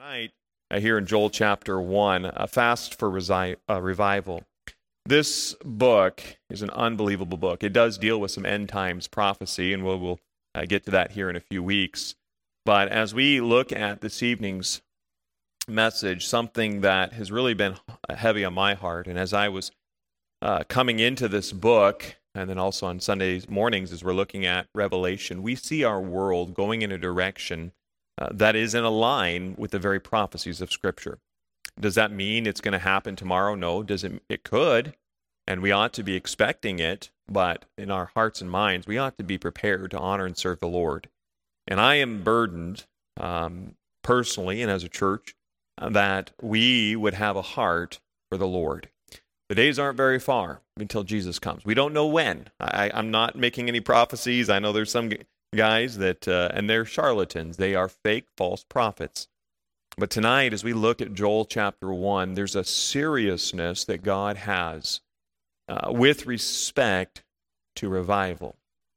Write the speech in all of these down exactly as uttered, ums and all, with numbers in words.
Tonight, uh, here in Joel chapter one, a fast for resi- uh, revival. This book is an unbelievable book. It does deal with some end times prophecy, and we'll, we'll uh, get to that here in a few weeks. But as we look at this evening's message, something that has really been heavy on my heart, and as I was uh, coming into this book, and then also on Sunday mornings as we're looking at Revelation, we see our world going in a direction uh, that is in a line with the very prophecies of Scripture. Does that mean it's going to happen tomorrow? No. Does it? It could, and we ought to be expecting it, but in our hearts and minds, we ought to be prepared to honor and serve the Lord. And I am burdened, um, personally and as a church, uh, that we would have a heart for the Lord. The days aren't very far until Jesus comes. We don't know when. I, I'm not making any prophecies. I know there's some guys that, uh, and they're charlatans. They are fake, false prophets. But tonight, as we look at Joel chapter one, there's a seriousness that God has uh, with respect to revival.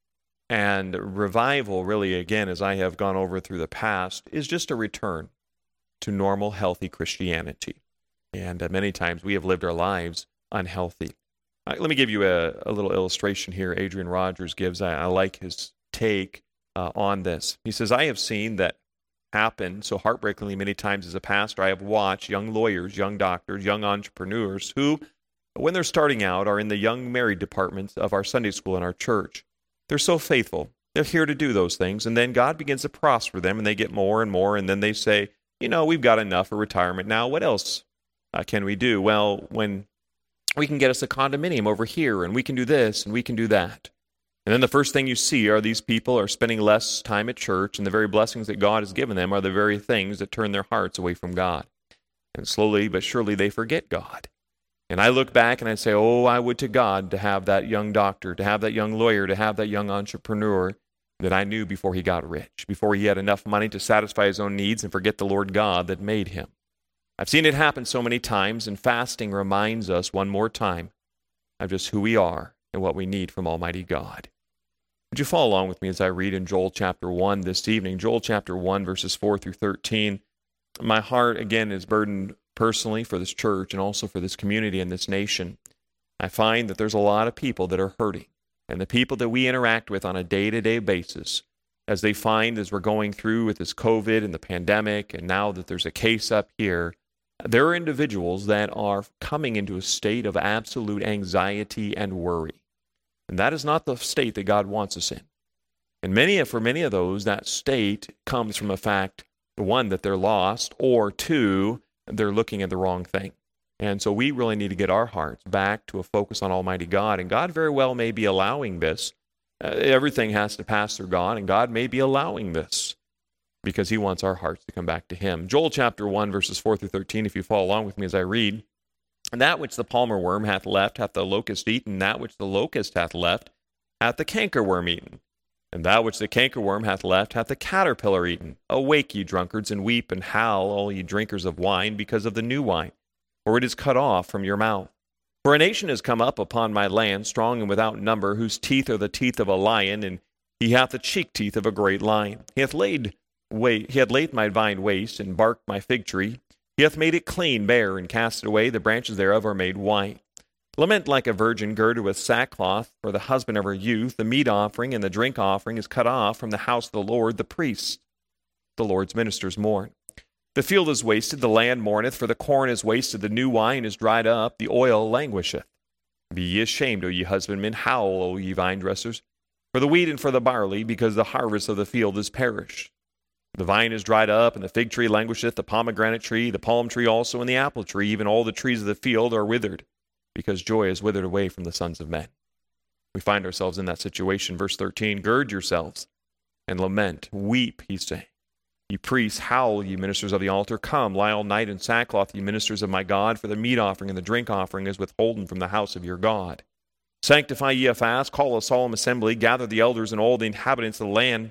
And revival, really, again, as I have gone over through the past, is just a return to normal, healthy Christianity. And uh, many times we have lived our lives unhealthy. Uh, let me give you a, a little illustration here Adrian Rogers gives. I, I like his take uh, on this. He says, I have seen that happen so heartbreakingly many times as a pastor. I have watched young lawyers, young doctors, young entrepreneurs who, when they're starting out, are in the young married departments of our Sunday school and our church. They're so faithful. They're here to do those things, and then God begins to prosper them, and they get more and more, and then they say, you know, we've got enough for retirement now. What else uh, can we do? Well, when we can get us a condominium over here, and we can do this, and we can do that. And then the first thing you see are these people are spending less time at church, and the very blessings that God has given them are the very things that turn their hearts away from God. And slowly but surely they forget God. And I look back and I say, oh, I would to God to have that young doctor, to have that young lawyer, to have that young entrepreneur that I knew before he got rich, before he had enough money to satisfy his own needs and forget the Lord God that made him. I've seen it happen so many times, and fasting reminds us one more time of just who we are and what we need from Almighty God. Would you follow along with me as I read in Joel chapter one this evening? Joel chapter one, verses four through thirteen. My heart, again, is burdened personally for this church and also for this community and this nation. I find that there's a lot of people that are hurting, and the people that we interact with on a day-to-day basis, as they find as we're going through with this COVID and the pandemic, and now that there's a case up here, there are individuals that are coming into a state of absolute anxiety and worry. And that is not the state that God wants us in. And many, for many of those, that state comes from a fact, one, that they're lost, or two, they're looking at the wrong thing. And so we really need to get our hearts back to a focus on Almighty God. And God very well may be allowing this. Uh, everything has to pass through God, and God may be allowing this because He wants our hearts to come back to Him. Joel chapter one, verses four through thirteen, if you follow along with me as I read. And that which the palmer worm hath left hath the locust eaten, that which the locust hath left hath the cankerworm eaten. And that which the cankerworm hath left hath the caterpillar eaten. Awake, ye drunkards, and weep and howl, all ye drinkers of wine, because of the new wine, for it is cut off from your mouth. For a nation is come up upon my land, strong and without number, whose teeth are the teeth of a lion, and he hath the cheek teeth of a great lion. He hath laid wait, he hath laid my vine waste, and barked my fig tree. He hath made it clean bare, and cast it away. The branches thereof are made white. Lament like a virgin girded with sackcloth for the husband of her youth. The meat offering and the drink offering is cut off from the house of the Lord. The priests, the Lord's ministers, mourn. The field is wasted, the land mourneth, for the corn is wasted, the new wine is dried up, the oil languisheth. Be ye ashamed, O ye husbandmen, howl, O ye vine dressers, for the wheat and for the barley, because the harvest of the field is perished. The vine is dried up, and the fig tree languisheth, the pomegranate tree, the palm tree also, and the apple tree, even all the trees of the field are withered, because joy is withered away from the sons of men. We find ourselves in that situation. Verse thirteen, gird yourselves and lament, weep, he say. Ye priests, howl, ye ministers of the altar, come, lie all night in sackcloth, ye ministers of my God, for the meat offering and the drink offering is withholden from the house of your God. Sanctify ye a fast, call a solemn assembly, gather the elders and all the inhabitants of the land,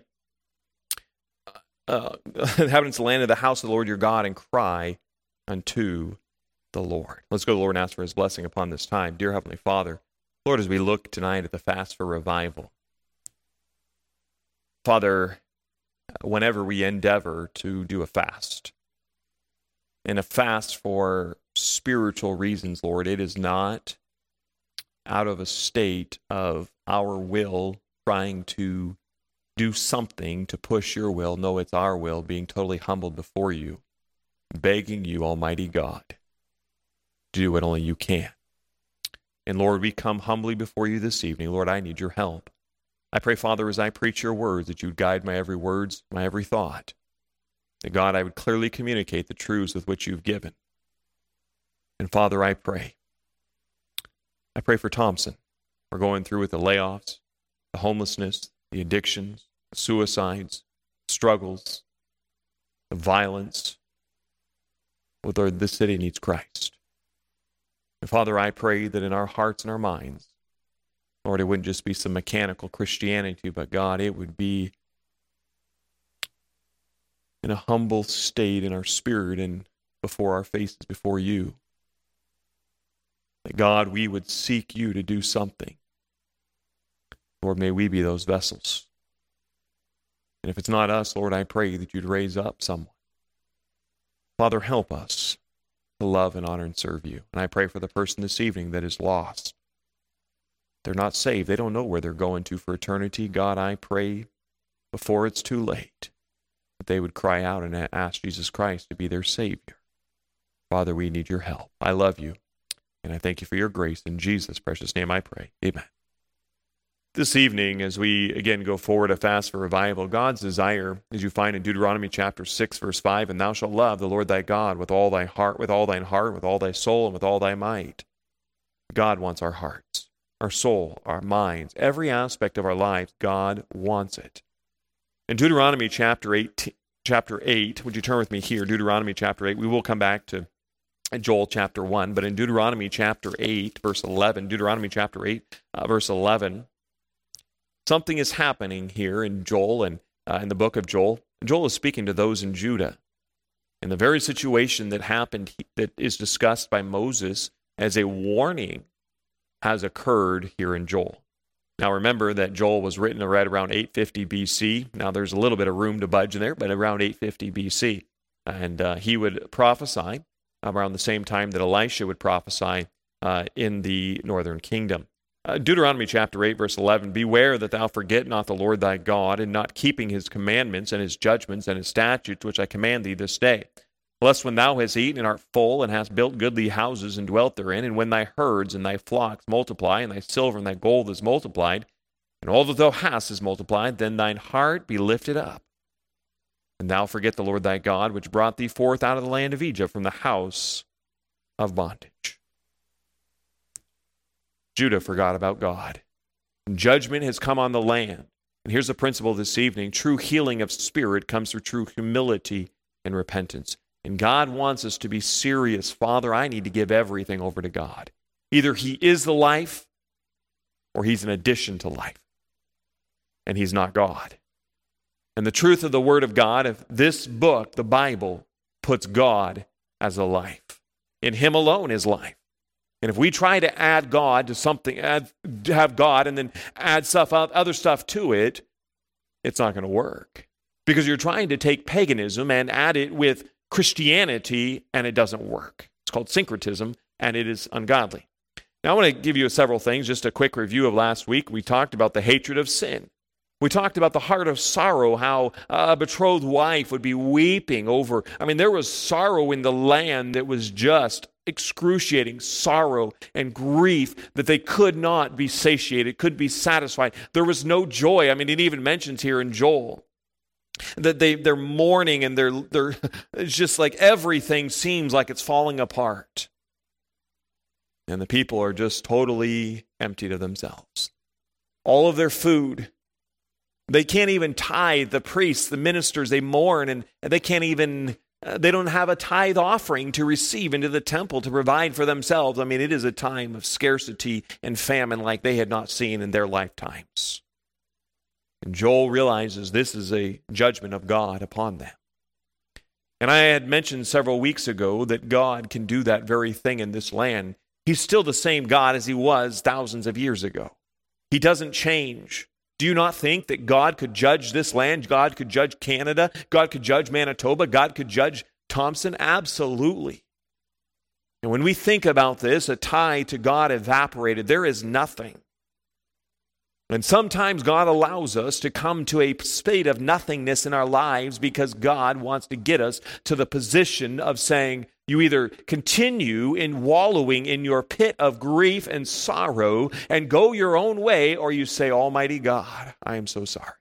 uh, inhabitants of the land of the house of the Lord your God, and cry unto the Lord. Let's go to the Lord and ask for His blessing upon this time. Dear Heavenly Father, Lord, as we look tonight at the fast for revival, Father, whenever we endeavor to do a fast, in a fast for spiritual reasons, Lord. It is not out of a state of our will trying to do something to push your will. No, it's our will being totally humbled before you, begging you, Almighty God, to do what only you can. And Lord, we come humbly before you this evening. Lord, I need your help. I pray, Father, as I preach your words, that you would guide my every words, my every thought. That, God, I would clearly communicate the truths with which you've given. And Father, I pray. I pray for Thompson. We're going through with the layoffs, the homelessness, the addictions, the suicides, struggles, the violence. Lord, this city needs Christ. And Father, I pray that in our hearts and our minds, Lord, it wouldn't just be some mechanical Christianity, but God, it would be in a humble state in our spirit and before our faces, before you. That God, we would seek you to do something. Lord, may we be those vessels. And if it's not us, Lord, I pray that you'd raise up someone. Father, help us to love and honor and serve you. And I pray for the person this evening that is lost. They're not saved. They don't know where they're going to for eternity. God, I pray before it's too late that they would cry out and ask Jesus Christ to be their Savior. Father, we need your help. I love you, and I thank you for your grace. In Jesus' precious name I pray. Amen. This evening, as we again go forward a fast for revival, God's desire, as you find in Deuteronomy chapter six, verse five, and thou shalt love the Lord thy God with all thy heart, with all thine heart, with all thy soul, and with all thy might. God wants our hearts, our soul, our minds, every aspect of our lives. God wants it. In Deuteronomy chapter eight, chapter eight, would you turn with me here? Deuteronomy chapter eight. We will come back to Joel chapter one, but in Deuteronomy chapter eight, verse eleven, Deuteronomy chapter eight, uh, verse eleven, something is happening here in Joel and uh, in the book of Joel. Joel is speaking to those in Judah. And the very situation that happened, that is discussed by Moses as a warning, has occurred here in Joel. Now remember that Joel was written right around eight fifty B C. Now there's a little bit of room to budge in there, but around eight fifty B C. And uh, he would prophesy around the same time that Elisha would prophesy uh, in the northern kingdom. Uh, Deuteronomy chapter eight, verse eleven, beware that thou forget not the Lord thy God, in not keeping his commandments and his judgments and his statutes, which I command thee this day. Lest when thou hast eaten and art full, and hast built goodly houses and dwelt therein, and when thy herds and thy flocks multiply, and thy silver and thy gold is multiplied, and all that thou hast is multiplied, then thine heart be lifted up, and thou forget the Lord thy God, which brought thee forth out of the land of Egypt from the house of bondage. Judah forgot about God. Judgment has come on the land. And here's the principle this evening. True healing of spirit comes through true humility and repentance. And God wants us to be serious. Father, I need to give everything over to God. Either he is the life or he's an addition to life. And he's not God. And the truth of the Word of God, if this book, the Bible, puts God as a life. In him alone is life. And if we try to add God to something, add, have God and then add stuff, other stuff to it, it's not going to work. Because you're trying to take paganism and add it with Christianity, and it doesn't work. It's called syncretism, and it is ungodly. Now, I want to give you several things, just a quick review of last week. We talked about the hatred of sin. We talked about the heart of sorrow, how a betrothed wife would be weeping over. I mean, there was sorrow in the land that was just excruciating sorrow and grief that they could not be satiated, could be satisfied. There was no joy. I mean, it even mentions here in Joel that they, they're mourning and they're, they're, it's just like everything seems like it's falling apart. And the people are just totally emptied of themselves. All of their food, they can't even tithe. The priests, the ministers, they mourn and they can't even, uh, they don't have a tithe offering to receive into the temple to provide for themselves. I mean, it is a time of scarcity and famine like they had not seen in their lifetimes. And Joel realizes this is a judgment of God upon them. And I had mentioned several weeks ago that God can do that very thing in this land. He's still the same God as he was thousands of years ago. He doesn't change. Do you not think that God could judge this land? God could judge Canada. God could judge Manitoba. God could judge Thompson? Absolutely. And when we think about this, a tie to God evaporated. There is nothing. And sometimes God allows us to come to a state of nothingness in our lives because God wants to get us to the position of saying, you either continue in wallowing in your pit of grief and sorrow and go your own way, or you say, Almighty God, I am so sorry.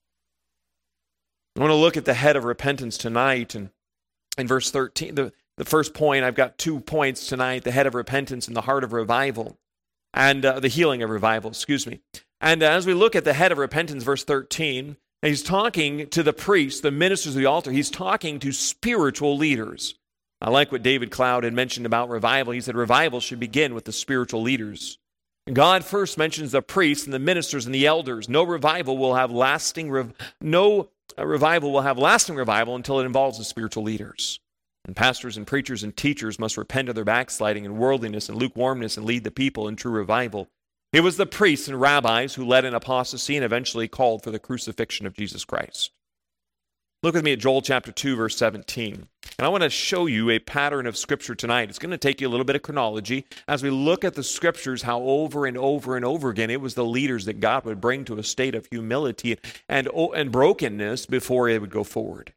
I want to look at the head of repentance tonight. And in verse thirteen, the, the first point, I've got two points tonight, the head of repentance and the heart of revival, and uh, the healing of revival, excuse me. And as we look at the head of repentance, verse thirteen, he's talking to the priests, the ministers of the altar. He's talking to spiritual leaders. I like what David Cloud had mentioned about revival. He said revival should begin with the spiritual leaders. God first mentions the priests and the ministers and the elders. No revival will have lasting rev- no revival will have lasting revival until it involves the spiritual leaders. And pastors and preachers and teachers must repent of their backsliding and worldliness and lukewarmness and lead the people in true revival. It was the priests and rabbis who led an apostasy and eventually called for the crucifixion of Jesus Christ. Look with me at Joel chapter two, verse seventeen. And I want to show you a pattern of Scripture tonight. It's going to take you a little bit of chronology as we look at the Scriptures, how over and over and over again it was the leaders that God would bring to a state of humility and, and brokenness before they would go forward.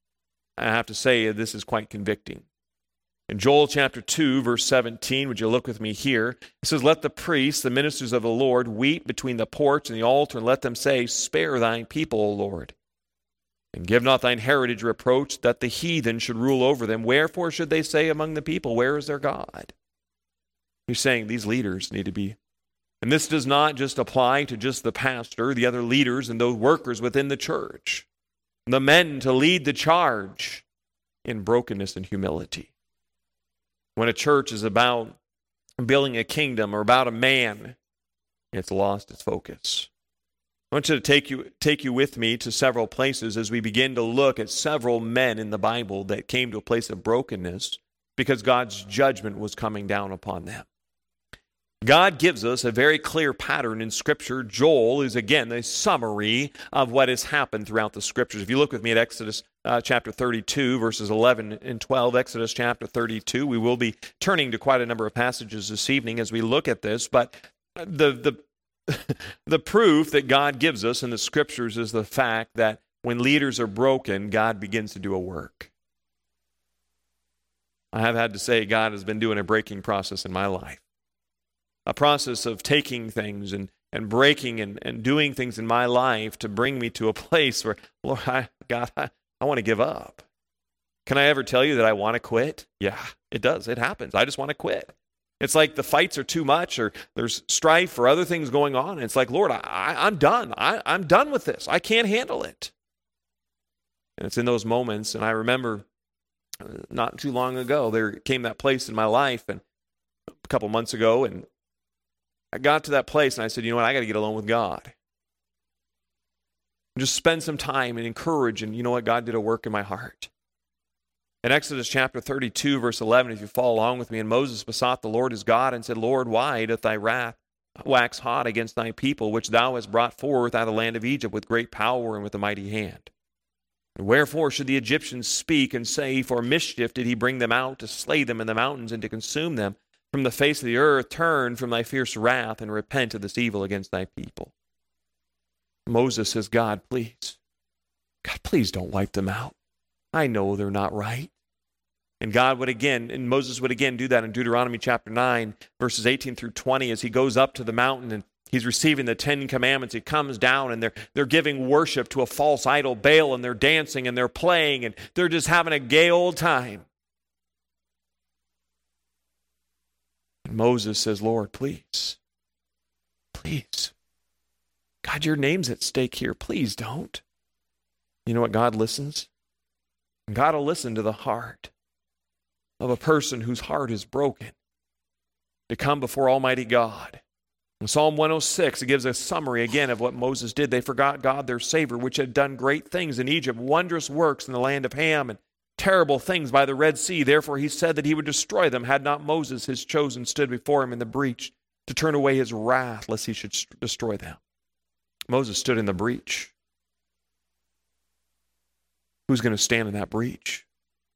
I have to say, this is quite convicting. In Joel chapter two, verse seventeen, would you look with me here? It says, let the priests, the ministers of the Lord, weep between the porch and the altar, and let them say, spare thine people, O Lord. And give not thine heritage reproach, that the heathen should rule over them. Wherefore should they say among the people, where is their God? He's saying these leaders need to be. And this does not just apply to just the pastor, the other leaders, and those workers within the church. The men to lead the charge in brokenness and humility. When a church is about building a kingdom or about a man, it's lost its focus. I want you to take you take you with me to several places as we begin to look at several men in the Bible that came to a place of brokenness because God's judgment was coming down upon them. God gives us a very clear pattern in Scripture. Joel is, again, a summary of what has happened throughout the Scriptures. If you look with me at Exodus uh, chapter thirty-two, verses eleven and twelve, Exodus chapter thirty-two, we will be turning to quite a number of passages this evening as we look at this, but the the the proof that God gives us in the Scriptures is the fact that when leaders are broken, God begins to do a work. I have had to say God has been doing a breaking process in my life. A process of taking things and, and breaking and, and doing things in my life to bring me to a place where, Lord, I, God, I, I want to give up. Can I ever tell you that I want to quit? Yeah, it does. It happens. I just want to quit. It's like the fights are too much or there's strife or other things going on. And it's like, Lord, I, I, I'm done. I, I'm done with this. I can't handle it. And it's in those moments, and I remember not too long ago, there came that place in my life, and a couple months ago, and I got to that place, and I said, you know what, I got to get alone with God. Just spend some time and encourage, and you know what, God did a work in my heart. In Exodus chapter thirty-two, verse eleven, if you follow along with me, and Moses besought the Lord his God and said, Lord, why doth thy wrath wax hot against thy people, which thou hast brought forth out of the land of Egypt with great power and with a mighty hand? And wherefore should the Egyptians speak and say, for mischief did he bring them out to slay them in the mountains and to consume them from the face of the earth? Turn from thy fierce wrath and repent of this evil against thy people. Moses says, God, please, God, please don't wipe them out. I know they're not right. And God would again, and Moses would again do that in Deuteronomy chapter nine, verses eighteen through twenty, as he goes up to the mountain and he's receiving the Ten Commandments. He comes down and they're, they're giving worship to a false idol, Baal, and they're dancing and they're playing and they're just having a gay old time. And Moses says, Lord, please, please, God, your name's at stake here. Please don't. You know what? God listens. God will listen to the heart of a person whose heart is broken to come before Almighty God. In Psalm one oh six, it gives a summary again of what Moses did. They forgot God, their Savior, which had done great things in Egypt, wondrous works in the land of Ham, and terrible things by the Red Sea. Therefore he said that he would destroy them, had not Moses, his chosen, stood before him in the breach to turn away his wrath, lest he should destroy them. Moses stood in the breach. Who's going to stand in that breach?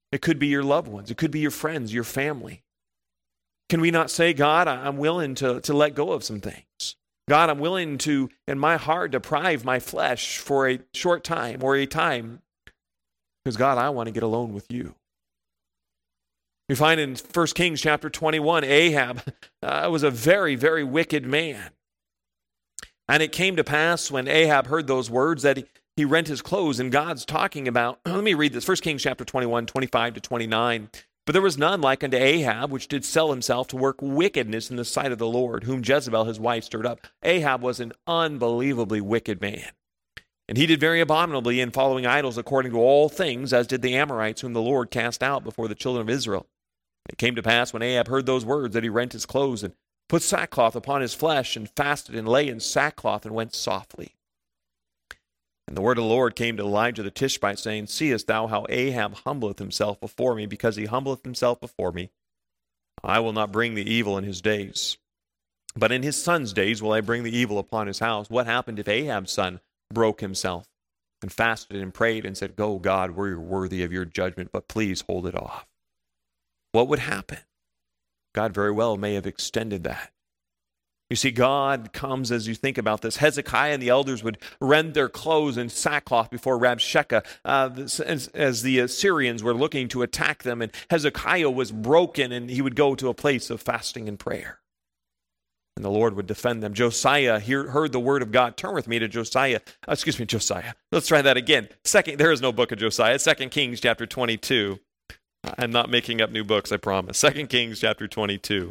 It could be your loved ones. It could be your friends, your family. Can we not say, God, I'm willing to, to let go of some things? God, I'm willing to, in my heart, deprive my flesh for a short time or a time because, God, I want to get alone with you. We find in First Kings chapter twenty-one, Ahab uh, was a very, very wicked man. And it came to pass when Ahab heard those words that he, he rent his clothes. And God's talking about, let me read this, First Kings chapter twenty-one, twenty-five to twenty-nine. But there was none like unto Ahab, which did sell himself to work wickedness in the sight of the Lord, whom Jezebel his wife stirred up. Ahab was an unbelievably wicked man. And he did very abominably in following idols according to all things, as did the Amorites, whom the Lord cast out before the children of Israel. It came to pass when Ahab heard those words that he rent his clothes and put sackcloth upon his flesh and fasted and lay in sackcloth and went softly. And the word of the Lord came to Elijah the Tishbite, saying, Seest thou how Ahab humbleth himself before me? Because he humbleth himself before me, I will not bring the evil in his days. But in his son's days will I bring the evil upon his house. What happened if Ahab's son broke himself and fasted and prayed and said, Go, God, we're worthy of your judgment, but please hold it off? What would happen? God very well may have extended that. You see, God comes as you think about this. Hezekiah and the elders would rend their clothes in sackcloth before Rabshakeh uh, as, as the Assyrians were looking to attack them. And Hezekiah was broken, and he would go to a place of fasting and prayer. And the Lord would defend them. Josiah hear, heard the word of God. Turn with me to Josiah. Uh, excuse me, Josiah. Let's try that again. Second, there is no book of Josiah. Second Kings chapter twenty-two. I'm not making up new books, I promise. Second Kings chapter twenty-two.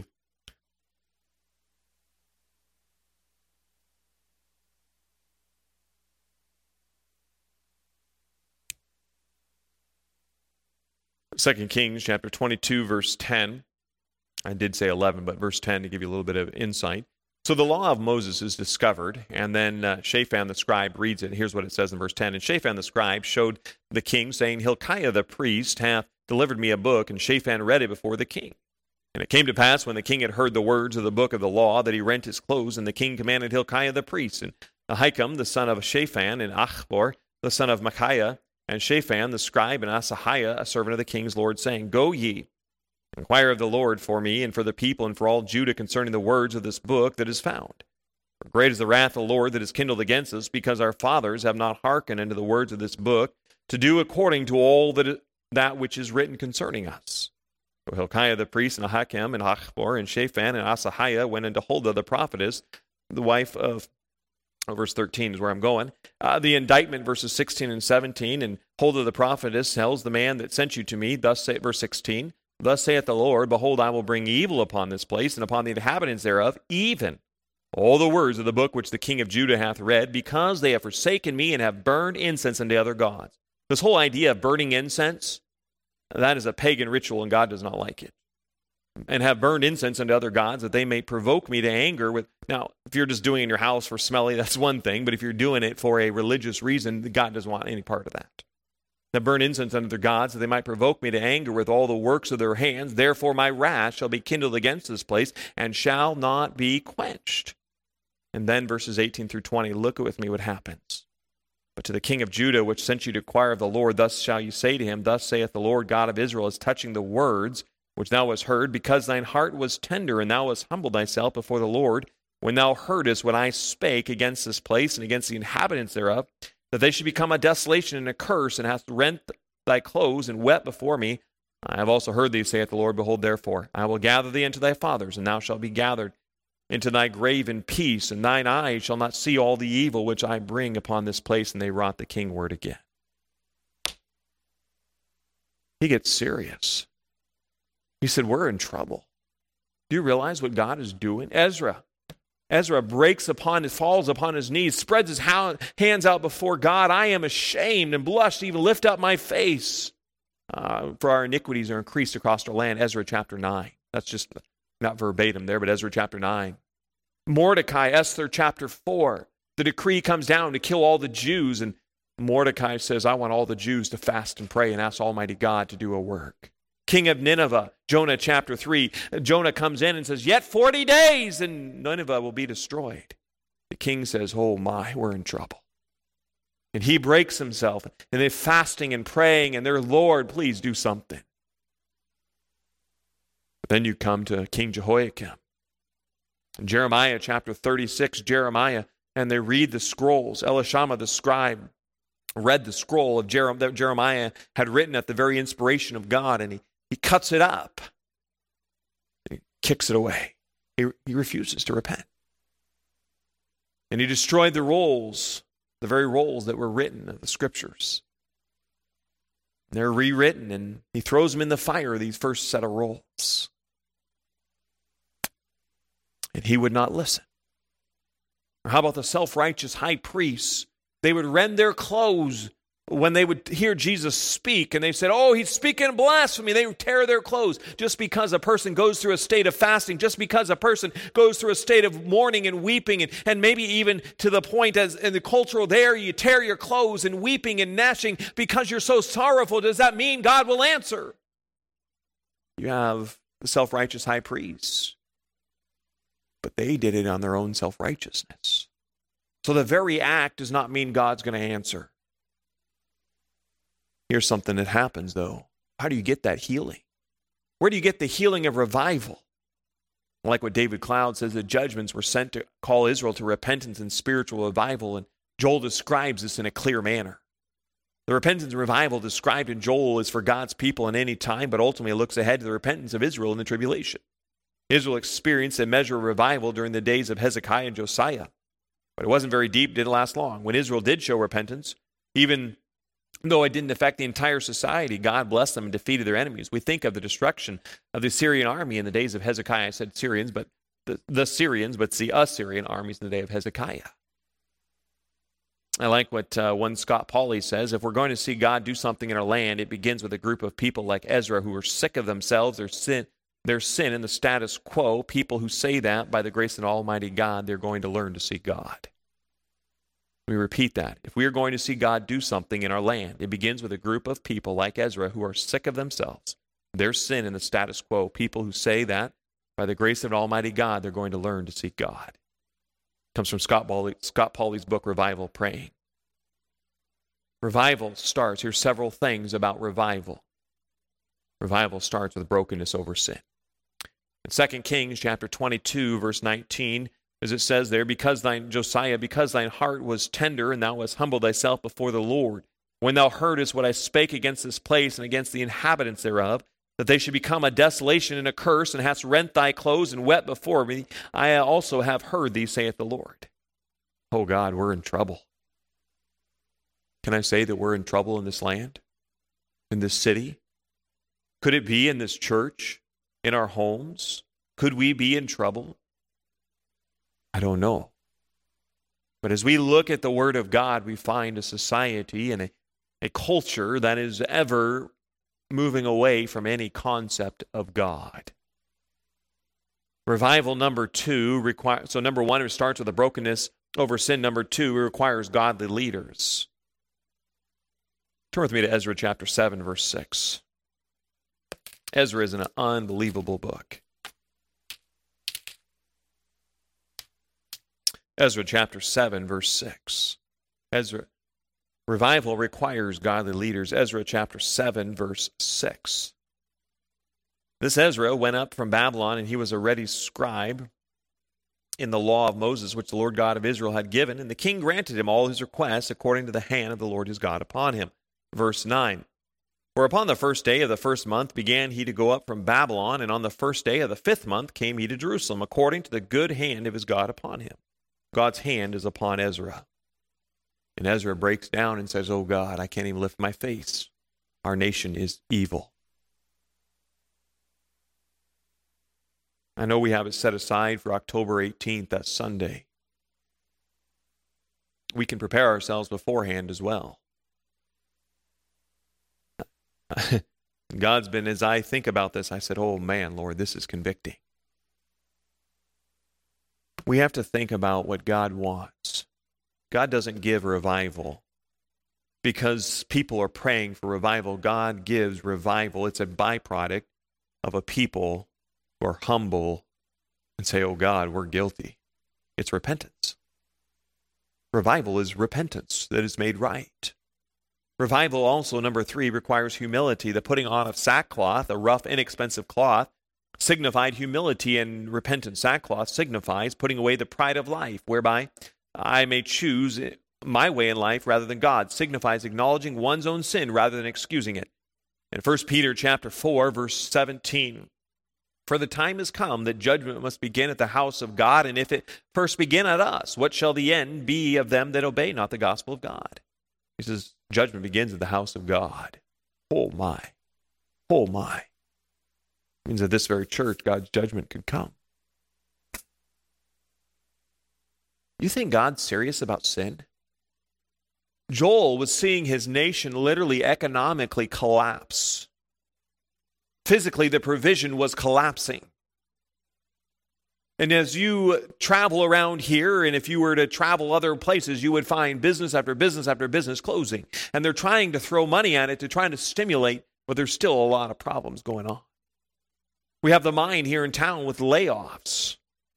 Second Kings chapter twenty-two, verse ten. I did say eleven, but verse ten to give you a little bit of insight. So the law of Moses is discovered, and then uh, Shaphan the scribe reads it. Here's what it says in verse ten. And Shaphan the scribe showed the king, saying, Hilkiah the priest hath delivered me a book, and Shaphan read it before the king. And it came to pass, when the king had heard the words of the book of the law, that he rent his clothes, and the king commanded Hilkiah the priest, and Ahikam the son of Shaphan, and Achbor the son of Micaiah, and Shaphan the scribe, and Asahiah, a servant of the king's Lord, saying, Go ye, inquire of the Lord for me, and for the people, and for all Judah concerning the words of this book that is found. For great is the wrath of the Lord that is kindled against us, because our fathers have not hearkened unto the words of this book, to do according to all that, it, that which is written concerning us. So Hilkiah the priest, and Ahikam, and Achbor, and Shaphan, and Asahiah went into Huldah the prophetess, the wife of, oh, verse thirteen is where I'm going, uh, the indictment, verses sixteen and seventeen, and Huldah the prophetess tells the man that sent you to me, thus say, verse sixteen, Thus saith the Lord, Behold, I will bring evil upon this place, and upon the inhabitants thereof, even all the words of the book which the king of Judah hath read, because they have forsaken me, and have burned incense unto other gods. This whole idea of burning incense, that is a pagan ritual, and God does not like it. And have burned incense unto other gods, that they may provoke me to anger with... Now, if you're just doing it in your house for smelly, that's one thing, but if you're doing it for a religious reason, God doesn't want any part of that. That burn incense unto their gods, that they might provoke me to anger with all the works of their hands. Therefore my wrath shall be kindled against this place, and shall not be quenched. And then verses eighteen through twenty, look with me what happens. But to the king of Judah, which sent you to inquire of the Lord, thus shall you say to him, Thus saith the Lord God of Israel, as touching the words which thou hast heard, because thine heart was tender, and thou hast humbled thyself before the Lord, when thou heardest what I spake against this place and against the inhabitants thereof, that they should become a desolation and a curse, and hast rent thy clothes and wept before me. I have also heard thee, saith the Lord. Behold, therefore, I will gather thee unto thy fathers, and thou shalt be gathered into thy grave in peace, and thine eyes shall not see all the evil which I bring upon this place. And they wrought the king word again. He gets serious. He said, we're in trouble. Do you realize what God is doing? Ezra. Ezra breaks upon his, falls upon his knees, spreads his hands out before God. I am ashamed and blush to even lift up my face. Uh, for our iniquities are increased across our land. Ezra chapter nine. That's just not verbatim there, but Ezra chapter nine. Mordecai, Esther chapter four. The decree comes down to kill all the Jews, and Mordecai says, I want all the Jews to fast and pray and ask Almighty God to do a work. King of Nineveh, Jonah chapter three. Jonah comes in and says, yet forty days and Nineveh will be destroyed. The king says, oh my, we're in trouble. And he breaks himself, and they're fasting and praying, and they're, Lord, please do something. Then you come to King Jehoiakim. In Jeremiah chapter thirty-six, Jeremiah, and they read the scrolls. Elishama the scribe read the scroll of Jer- that Jeremiah had written at the very inspiration of God, and he, he cuts it up. He kicks it away. He, he refuses to repent. And he destroyed the rolls, the very rolls that were written of the scriptures. They're rewritten, and he throws them in the fire, these first set of rolls. And he would not listen. Or how about the self-righteous high priests? They would rend their clothes when they would hear Jesus speak, and they said, oh, he's speaking blasphemy. They would tear their clothes just because a person goes through a state of fasting, just because a person goes through a state of mourning and weeping, and, and maybe even to the point as in the cultural there, you tear your clothes and weeping and gnashing because you're so sorrowful. Does that mean God will answer? You have the self-righteous high priests, but they did it on their own self-righteousness. So the very act does not mean God's going to answer. Here's something that happens, though. How do you get that healing? Where do you get the healing of revival? Like what David Cloud says, the judgments were sent to call Israel to repentance and spiritual revival, and Joel describes this in a clear manner. The repentance and revival described in Joel is for God's people in any time, but ultimately looks ahead to the repentance of Israel in the tribulation. Israel experienced a measure of revival during the days of Hezekiah and Josiah, but it wasn't very deep, didn't last long. When Israel did show repentance, even though it didn't affect the entire society, God blessed them and defeated their enemies. We think of the destruction of the Syrian army in the days of Hezekiah. I said Syrians, but the, the Syrians, but it's the Assyrian armies in the day of Hezekiah. I like what uh, one Scott Pauley says. If we're going to see God do something in our land, it begins with a group of people like Ezra who are sick of themselves, their sin, their sin and the status quo. People who say that by the grace of Almighty God, they're going to learn to see God. We repeat that. If we are going to see God do something in our land, it begins with a group of people like Ezra who are sick of themselves, their sin and the status quo. People who say that by the grace of Almighty God, they're going to learn to seek God. It comes from Scott Pauley, Scott Pauley's book, Revival Praying. Revival starts, here's several things about revival. Revival starts with brokenness over sin. In Second Kings chapter twenty-two, verse nineteen, as it says there, because thine, Josiah, because thine heart was tender, and thou hast humbled thyself before the Lord, when thou heardest what I spake against this place and against the inhabitants thereof, that they should become a desolation and a curse, and hast rent thy clothes and wept before me, I also have heard thee, saith the Lord. Oh God, we're in trouble. Can I say that we're in trouble in this land, in this city? Could it be in this church, in our homes? Could we be in trouble? I don't know. But as we look at the Word of God, we find a society and a, a culture that is ever moving away from any concept of God. Revival number two requires, so number one, it starts with a brokenness over sin. Number two, it requires godly leaders. Turn with me to Ezra chapter seven, verse six. Ezra is an unbelievable book. Ezra chapter seven, verse six. Ezra, revival requires godly leaders. Ezra chapter seven, verse six. This Ezra went up from Babylon, and he was a ready scribe in the law of Moses, which the Lord God of Israel had given. And the king granted him all his requests according to the hand of the Lord his God upon him. Verse nine. For upon the first day of the first month began he to go up from Babylon, and on the first day of the fifth month came he to Jerusalem, according to the good hand of his God upon him. God's hand is upon Ezra. And Ezra breaks down and says, oh God, I can't even lift my face. Our nation is evil. I know we have it set aside for October eighteenth, that's Sunday. We can prepare ourselves beforehand as well. God's been, as I think about this, I said, oh man, Lord, this is convicting. We have to think about what God wants. God doesn't give revival because people are praying for revival. God gives revival. It's a byproduct of a people who are humble and say, oh God, we're guilty. It's repentance. Revival is repentance that is made right. Revival also, number three, requires humility, the putting on of sackcloth, a rough, inexpensive cloth, signified humility and repentance. Sackcloth signifies putting away the pride of life, whereby I may choose my way in life rather than God. Signifies acknowledging one's own sin rather than excusing it. In First Peter chapter four, verse seventeen, for the time has come that judgment must begin at the house of God, and if it first begin at us, what shall the end be of them that obey not the gospel of God? He says, judgment begins at the house of God. Oh my. Oh my. It means that this very church, God's judgment could come. You think God's serious about sin? Joel was seeing his nation literally economically collapse. Physically, the provision was collapsing. And as you travel around here, and if you were to travel other places, you would find business after business after business closing. And they're trying to throw money at it to try to stimulate, but there's still a lot of problems going on. We have the mine here in town with layoffs.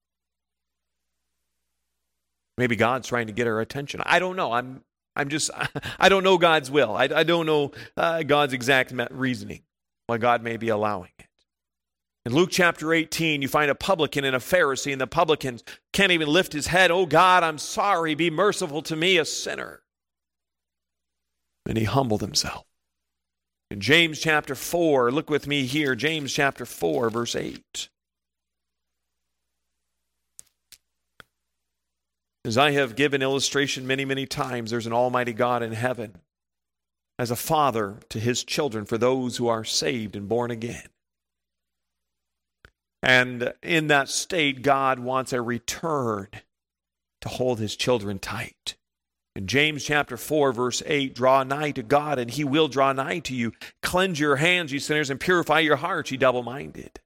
Maybe God's trying to get our attention. I don't know. I'm I'm just, I don't know God's will. I, I don't know uh, God's exact reasoning, why God may be allowing it. In Luke chapter eighteen, you find a publican and a Pharisee, and the publican can't even lift his head. Oh God, I'm sorry. Be merciful to me, a sinner. And he humbled himself. In James chapter four, look with me here, James chapter four, verse eight. As I have given illustration many, many times, there's an almighty God in heaven as a father to his children for those who are saved and born again. And in that state, God wants a return to hold his children tight. In James chapter four, verse eight, draw nigh to God, and he will draw nigh to you. Cleanse your hands, ye sinners, and purify your hearts, ye double-minded.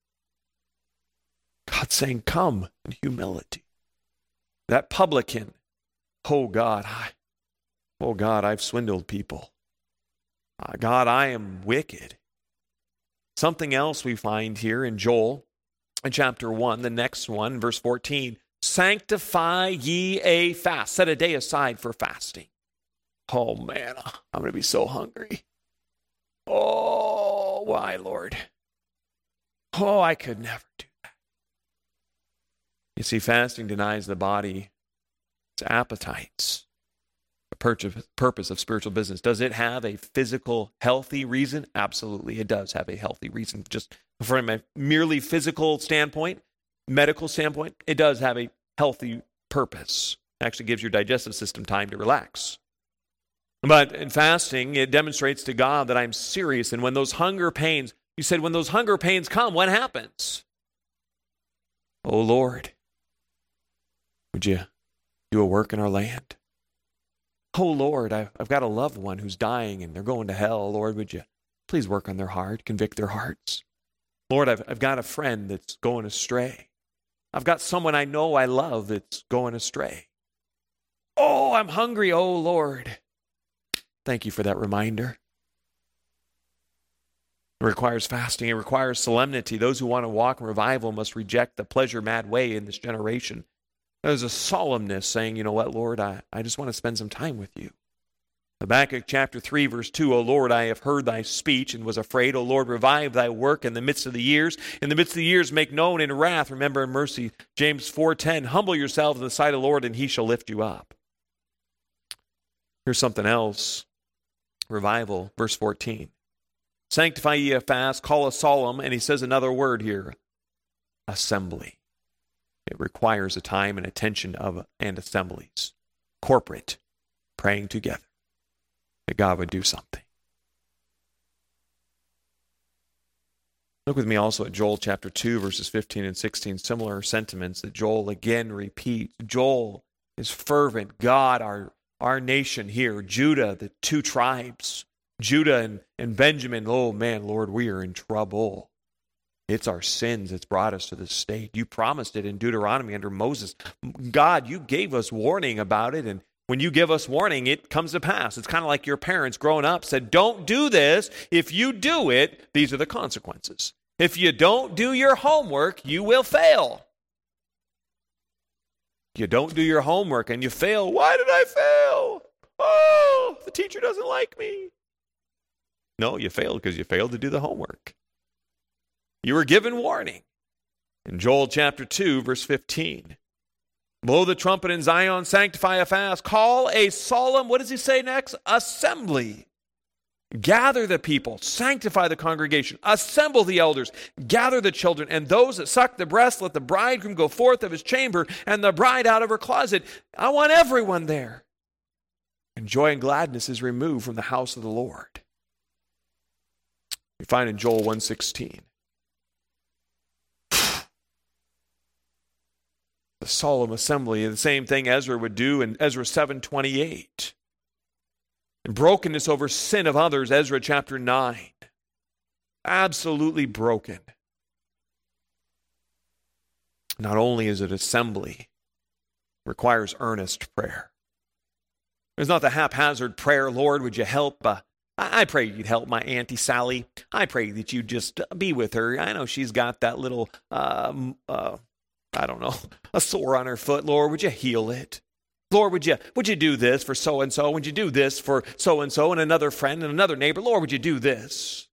God's saying, come in humility. That publican, oh God, I, oh God, I've swindled people. Uh, God, I am wicked. Something else we find here in Joel, in chapter one, the next one, verse fourteen, sanctify ye a fast. Set a day aside for fasting. Oh man, I'm going to be so hungry. Oh, why, Lord? Oh, I could never do that. You see, fasting denies the body its appetites, the purpose of spiritual business. Does it have a physical, healthy reason? Absolutely, it does have a healthy reason. Just from a merely physical standpoint, medical standpoint, it does have a healthy purpose. It actually gives your digestive system time to relax. But in fasting, it demonstrates to God that I'm serious. And when those hunger pains, you said, when those hunger pains come, what happens? Oh, Lord, would you do a work in our land? Oh, Lord, I've, I've got a loved one who's dying and they're going to hell. Lord, would you please work on their heart, convict their hearts? Lord, I've, I've got a friend that's going astray. I've got someone I know I love that's going astray. Oh, I'm hungry. Oh, Lord. Thank you for that reminder. It requires fasting. It requires solemnity. Those who want to walk in revival must reject the pleasure-mad way in this generation. There's a solemnness saying, you know what, Lord, I, I just want to spend some time with you. Habakkuk chapter three, verse two, O Lord, I have heard thy speech and was afraid. O Lord, revive thy work in the midst of the years. In the midst of the years, make known in wrath, remember in mercy. James four ten, humble yourselves in the sight of the Lord, and he shall lift you up. Here's something else. Revival, verse fourteen. Sanctify ye a fast, call a solemn, and he says another word here, assembly. It requires a time and attention of and assemblies, corporate, praying together, that God would do something. Look with me also at Joel chapter two, verses fifteen and sixteen, similar sentiments that Joel again repeats. Joel is fervent. God, our, our nation here, Judah, the two tribes, Judah and, and Benjamin, oh man, Lord, we are in trouble. It's our sins that's brought us to this state. You promised it in Deuteronomy under Moses. God, you gave us warning about it, and when you give us warning, it comes to pass. It's kind of like your parents growing up said, don't do this. If you do it, these are the consequences. If you don't do your homework, you will fail. You don't do your homework and you fail. Why did I fail? Oh, the teacher doesn't like me. No, you failed because you failed to do the homework. You were given warning. In Joel chapter two, verse fifteen. Blow the trumpet in Zion, sanctify a fast, call a solemn, what does he say next? Assembly. Gather the people, sanctify the congregation, assemble the elders, gather the children, and those that suck the breast, let the bridegroom go forth of his chamber, and the bride out of her closet. I want everyone there. And joy and gladness is removed from the house of the Lord. We find in Joel one sixteen. The solemn assembly, the same thing Ezra would do in Ezra seven twenty-eight. And brokenness over sin of others, Ezra chapter nine. Absolutely broken. Not only is it assembly, it requires earnest prayer. It's not the haphazard prayer, Lord, would you help? Uh, I pray you'd help my Auntie Sally. I pray that you just be with her. I know she's got that little, um, uh, I don't know, a sore on her foot. Lord, would you heal it? Lord, would you, would you do this for so-and-so? Would you do this for so-and-so and another friend and another neighbor? Lord, would you do this?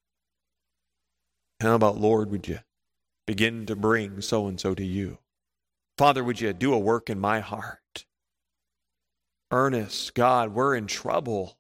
How about, Lord, would you begin to bring so-and-so to you? Father, would you do a work in my heart? Earnest, God, we're in trouble.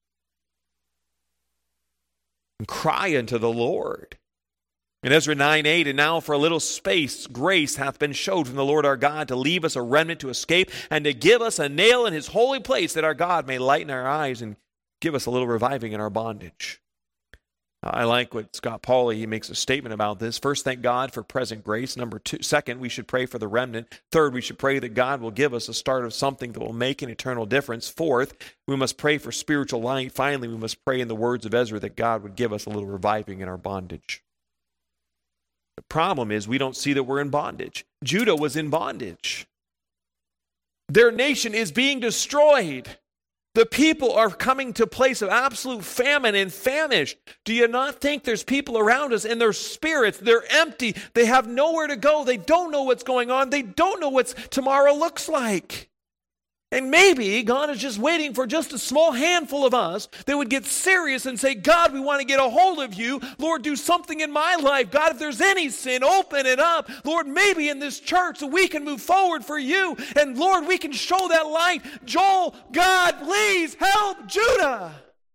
And cry unto the Lord. In Ezra nine eight, and now for a little space grace hath been showed from the Lord our God to leave us a remnant to escape and to give us a nail in his holy place that our God may lighten our eyes and give us a little reviving in our bondage. I like what Scott Pauley, he makes a statement about this. First, thank God for present grace. Number two, second, we should pray for the remnant. Third, we should pray that God will give us a start of something that will make an eternal difference. Fourth, we must pray for spiritual light. Finally, we must pray in the words of Ezra that God would give us a little reviving in our bondage. The problem is we don't see that we're in bondage. Judah was in bondage. Their nation is being destroyed. The people are coming to a place of absolute famine and famished. Do you not think there's people around us and their spirits, they're empty. They have nowhere to go. They don't know what's going on. They don't know what tomorrow looks like. And maybe God is just waiting for just a small handful of us that would get serious and say, God, we want to get a hold of you. Lord, do something in my life. God, if there's any sin, open it up. Lord, maybe in this church that we can move forward for you. And Lord, we can show that light. Joel, God, please help Judah.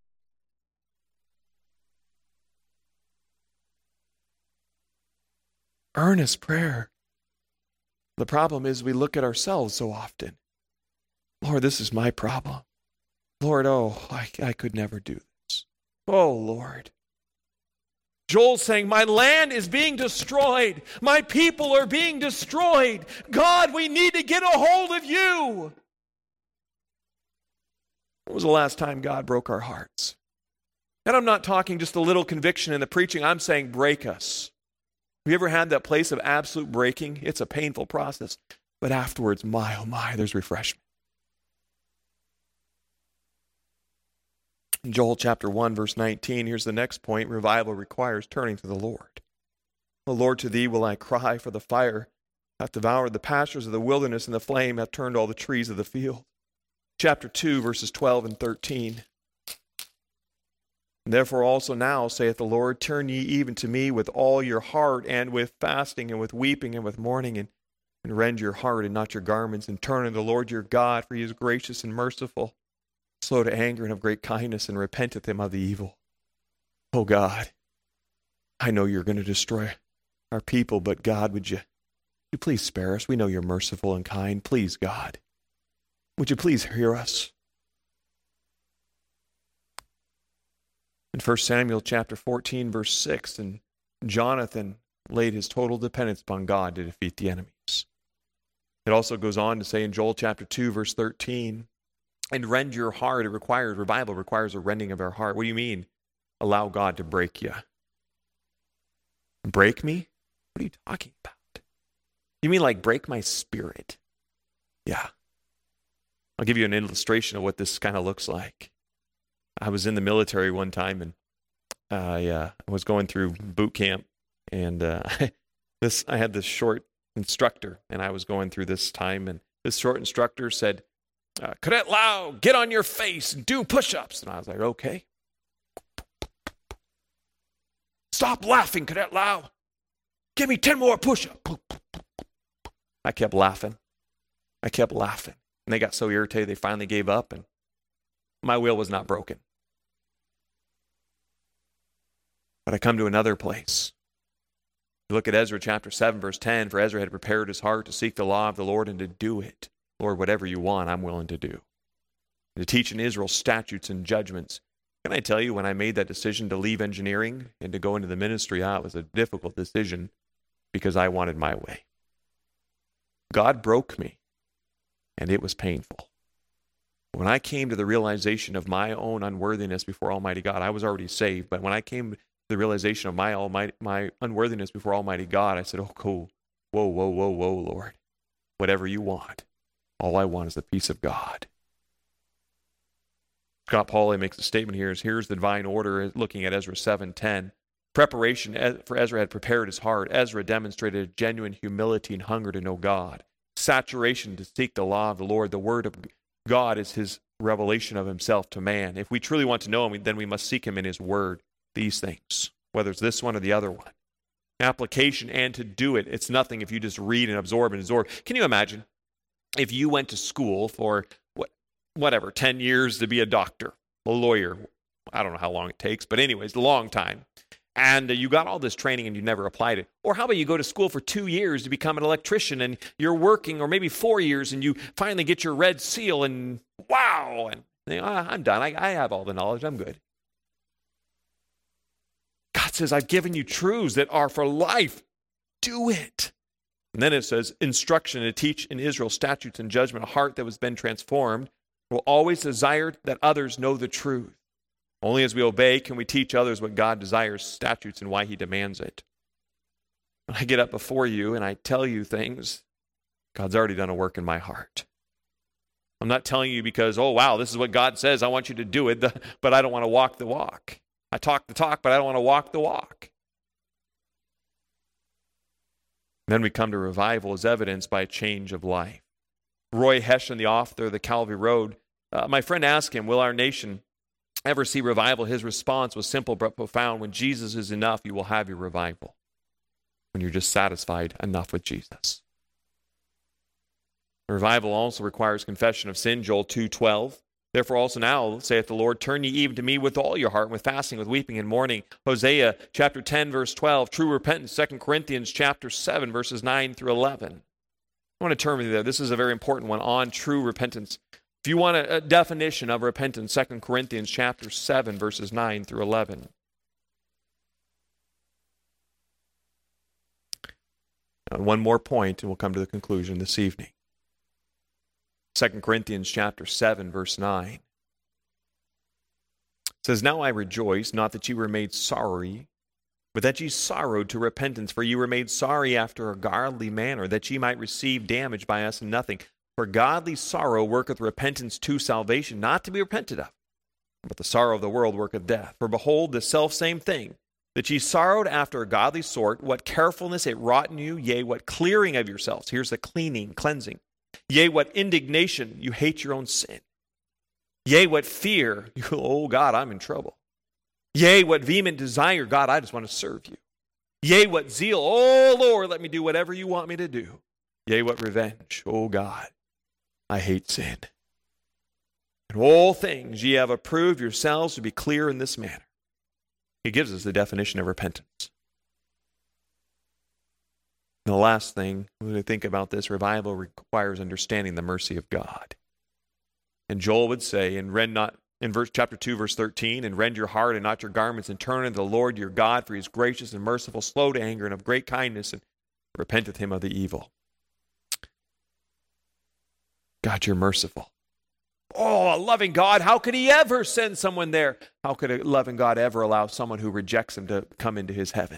Earnest prayer. The problem is we look at ourselves so often. Lord, this is my problem. Lord, oh, I, I could never do this. Oh, Lord. Joel's saying, my land is being destroyed. My people are being destroyed. God, we need to get a hold of you. When was the last time God broke our hearts? And I'm not talking just a little conviction in the preaching. I'm saying break us. Have you ever had that place of absolute breaking? It's a painful process. But afterwards, my, oh my, there's refreshment. In Joel chapter one, verse nineteen, here's the next point. Revival requires turning to the Lord. O Lord, to thee will I cry, for the fire hath devoured the pastures of the wilderness, and the flame hath turned all the trees of the field. Chapter two, verses twelve and thirteen. Therefore also now, saith the Lord, turn ye even to me with all your heart, and with fasting, and with weeping, and with mourning, and, and rend your heart and not your garments, and turn unto the Lord your God, for he is gracious and merciful, slow to anger and of great kindness, and repenteth him of the evil. Oh God, I know you're going to destroy our people, but God, would you, would you please spare us? We know you're merciful and kind. Please, God, would you please hear us? In First Samuel chapter fourteen, verse six, and Jonathan laid his total dependence upon God to defeat the enemies. It also goes on to say in Joel chapter two, verse thirteen, and rend your heart. It requires, revival requires a rending of our heart. What do you mean? Allow God to break you. Break me? What are you talking about? You mean like break my spirit? Yeah. I'll give you an illustration of what this kind of looks like. I was in the military one time, and I uh, was going through boot camp, and uh, this I had this short instructor, and I was going through this time, and this short instructor said, Uh, Cadet Lau, get on your face and do push-ups. And I was like, okay. Stop laughing, Cadet Lau. Give me ten more push-ups. I kept laughing. I kept laughing. And they got so irritated, they finally gave up, and my will was not broken. But I come to another place. You look at Ezra chapter seven, verse ten, for Ezra had prepared his heart to seek the law of the Lord and to do it. Lord, whatever you want, I'm willing to do. And to teach in Israel statutes and judgments. Can I tell you, when I made that decision to leave engineering and to go into the ministry, ah, it was a difficult decision because I wanted my way. God broke me, and it was painful. When I came to the realization of my own unworthiness before Almighty God, I was already saved, but when I came to the realization of my almighty, my unworthiness before Almighty God, I said, oh, cool. Whoa, whoa, whoa, whoa, Lord. Whatever you want. All I want is the peace of God. Scott Pauley makes a statement here. Is here's the divine order, looking at Ezra seven ten. Preparation for Ezra had prepared his heart. Ezra demonstrated a genuine humility and hunger to know God. Saturation to seek the law of the Lord. The word of God is his revelation of himself to man. If we truly want to know him, then we must seek him in his word. These things, whether it's this one or the other one. Application and to do it. It's nothing if you just read and absorb and absorb. Can you imagine if you went to school for what, whatever, ten years to be a doctor, a lawyer? I don't know how long it takes, but anyways, a long time. And you got all this training and you never applied it. Or how about you go to school for two years to become an electrician and you're working, or maybe four years and you finally get your red seal and wow, and you know, I'm done. I, I have all the knowledge. I'm good. God says, I've given you truths that are for life. Do it. And then it says, instruction to teach in Israel statutes and judgment, a heart that has been transformed will always desire that others know the truth. Only as we obey can we teach others what God desires, statutes, and why he demands it. When I get up before you and I tell you things, God's already done a work in my heart. I'm not telling you because, oh, wow, this is what God says. I want you to do it, but I don't want to walk the walk. I talk the talk, but I don't want to walk the walk. Then we come to revival as evidenced by a change of life. Roy Hession, the author of the Calvary Road, uh, my friend asked him, will our nation ever see revival? His response was simple but profound. When Jesus is enough, you will have your revival. When you're just satisfied enough with Jesus. Revival also requires confession of sin, Joel two twelve. Therefore also now, saith the Lord, turn ye even to me with all your heart, with fasting, with weeping and mourning. Hosea chapter ten, verse twelve. True repentance, Second Corinthians chapter seven, verses nine through eleven. I want to turn with you there. This is a very important one on true repentance. If you want a, a definition of repentance, Second Corinthians chapter seven, verses nine through eleven. And one more point, and we'll come to the conclusion this evening. Second Corinthians chapter seven, verse nine. It says, now I rejoice, not that ye were made sorry, but that ye sorrowed to repentance. For ye were made sorry after a godly manner, that ye might receive damage by us in nothing. For godly sorrow worketh repentance to salvation, not to be repented of. But the sorrow of the world worketh death. For behold, the selfsame thing, that ye sorrowed after a godly sort, what carefulness it wrought in you, yea, what clearing of yourselves. Here's the cleaning, cleansing. Yea, what indignation, you hate your own sin. Yea, what fear, you, oh God, I'm in trouble. Yea, what vehement desire, God, I just want to serve you. Yea, what zeal, oh Lord, let me do whatever you want me to do. Yea, what revenge, oh God, I hate sin. In all things ye have approved yourselves to be clear in this manner. He gives us the definition of repentance. And the last thing, when we think about this, revival requires understanding the mercy of God. And Joel would say, and rend not, in verse chapter two, verse thirteen, and rend your heart and not your garments, and turn unto the Lord your God, for he is gracious and merciful, slow to anger, and of great kindness, and repenteth him of the evil. God, you're merciful. Oh, a loving God, how could he ever send someone there? How could a loving God ever allow someone who rejects him to come into his heaven?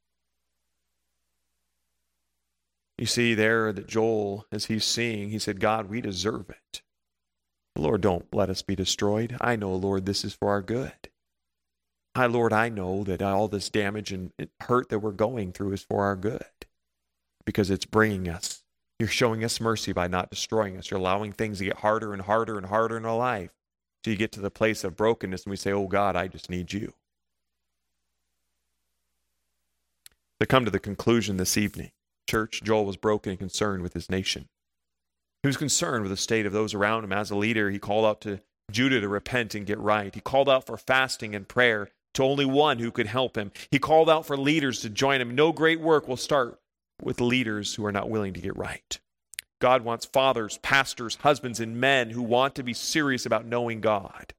You see there that Joel, as he's seeing, he said, God, we deserve it. Lord, don't let us be destroyed. I know, Lord, this is for our good. I, Lord, I know that all this damage and hurt that we're going through is for our good because it's bringing us. You're showing us mercy by not destroying us. You're allowing things to get harder and harder and harder in our life till you get to the place of brokenness and we say, oh, God, I just need you. To come to the conclusion this evening, church, Joel was broken and concerned with his nation. He was concerned with the state of those around him. As a leader, he called out to Judah to repent and get right. He called out for fasting and prayer to only one who could help him. He called out for leaders to join him. No great work will start with leaders who are not willing to get right. God wants fathers, pastors, husbands, and men who want to be serious about knowing God.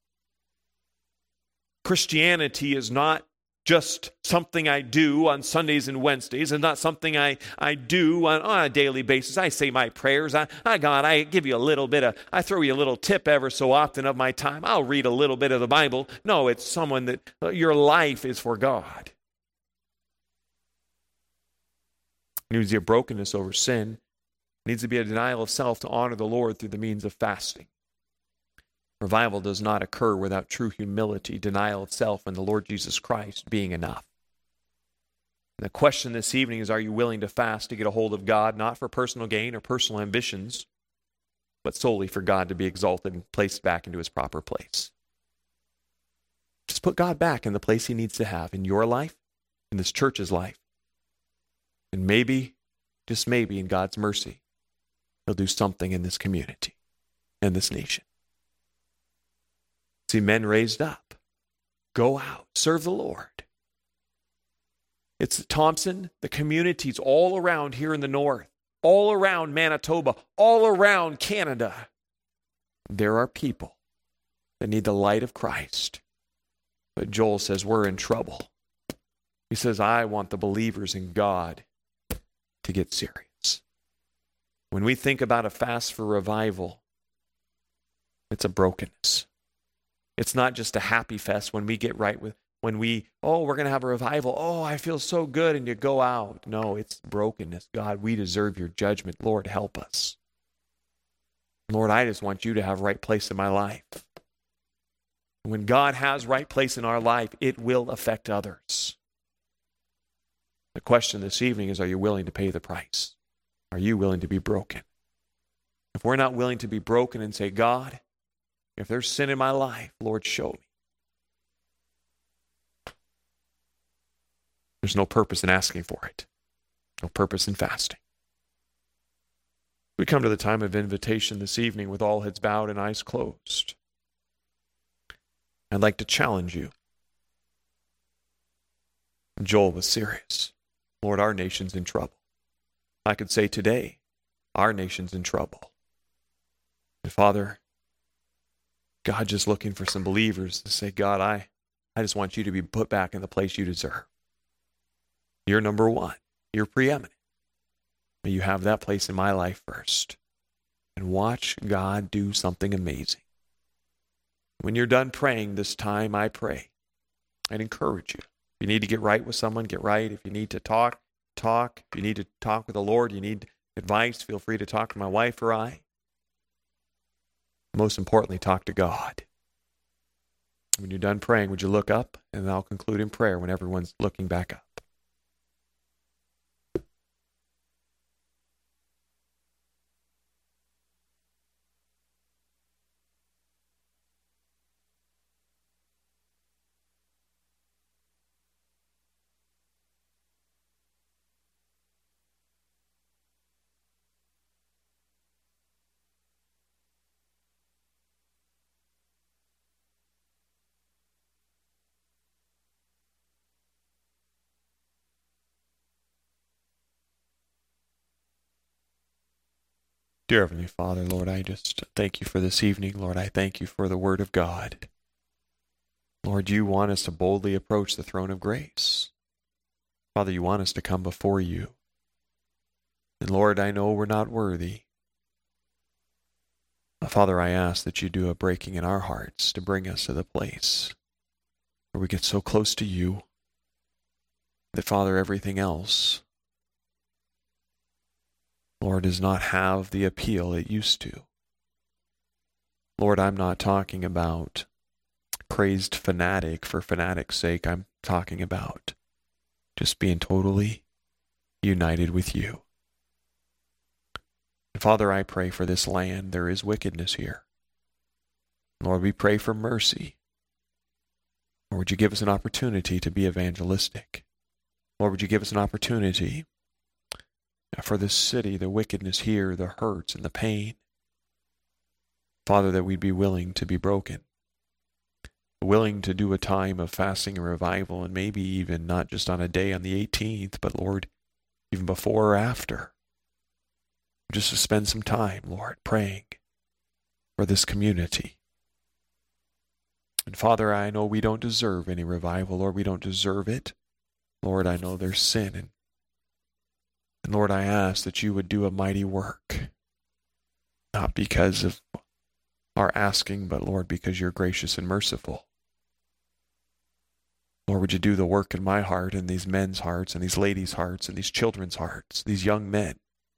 Christianity is not just something I do on Sundays and Wednesdays. It's not something I, I do on, on a daily basis. I say my prayers. I, I, God, I give you a little bit of, I throw you a little tip ever so often of my time. I'll read a little bit of the Bible. No, it's someone that uh, your life is for God. There needs to be a brokenness over sin. There needs to be a denial of self to honor the Lord through the means of fasting. Revival does not occur without true humility, denial of self, and the Lord Jesus Christ being enough. And the question this evening is, are you willing to fast to get a hold of God, not for personal gain or personal ambitions, but solely for God to be exalted and placed back into his proper place? Just put God back in the place he needs to have in your life, in this church's life. And maybe, just maybe, in God's mercy, he'll do something in this community and this nation. See men raised up. Go out. Serve the Lord. It's Thompson, the communities all around here in the north, all around Manitoba, all around Canada. There are people that need the light of Christ. But Joel says we're in trouble. He says, I want the believers in God to get serious. When we think about a fast for revival, it's a brokenness. It's not just a happy fest when we get right with, when we, oh, we're going to have a revival. Oh, I feel so good, and you go out. No, it's brokenness. God, we deserve your judgment. Lord, help us. Lord, I just want you to have right place in my life. When God has right place in our life, it will affect others. The question this evening is, are you willing to pay the price? Are you willing to be broken? If we're not willing to be broken and say, God, if there's sin in my life, Lord, show me. There's no purpose in asking for it. No purpose in fasting. We come to the time of invitation this evening with all heads bowed and eyes closed. I'd like to challenge you. Joel was serious. Lord, our nation's in trouble. I could say today, our nation's in trouble. And Father, God just looking for some believers to say, God, I, I just want you to be put back in the place you deserve. You're number one. You're preeminent. May you have that place in my life first. And watch God do something amazing. When you're done praying this time, I pray. I'd encourage you. If you need to get right with someone, get right. If you need to talk, talk. If you need to talk with the Lord, you need advice, feel free to talk to my wife or I. Most importantly, talk to God. When you're done praying, would you look up? And I'll conclude in prayer when everyone's looking back up. Dear Heavenly Father, Lord, I just thank you for this evening. Lord, I thank you for the Word of God. Lord, you want us to boldly approach the throne of grace. Father, you want us to come before you. And Lord, I know we're not worthy. Father, I ask that you do a breaking in our hearts to bring us to the place where we get so close to you that, Father, everything else, Lord, does not have the appeal it used to. Lord, I'm not talking about crazed fanatic for fanatic's sake. I'm talking about just being totally united with you. And Father, I pray for this land. There is wickedness here. Lord, we pray for mercy. Lord, would you give us an opportunity to be evangelistic? Lord, would you give us an opportunity for this city, the wickedness here, the hurts and the pain. Father, that we'd be willing to be broken, willing to do a time of fasting and revival, and maybe even not just on a day on the eighteenth, but Lord, even before or after. Just to spend some time, Lord, praying for this community. And Father, I know we don't deserve any revival. Lord, we don't deserve it. Lord, I know there's sin. And, and Lord, I ask that you would do a mighty work. Not because of our asking, but Lord, because you're gracious and merciful. Lord, would you do the work in my heart and these men's hearts and these ladies' hearts and these children's hearts, these young men.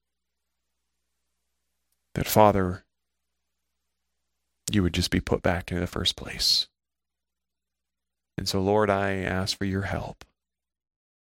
That, Father, you would just be put back into the first place. And so, Lord, I ask for your help.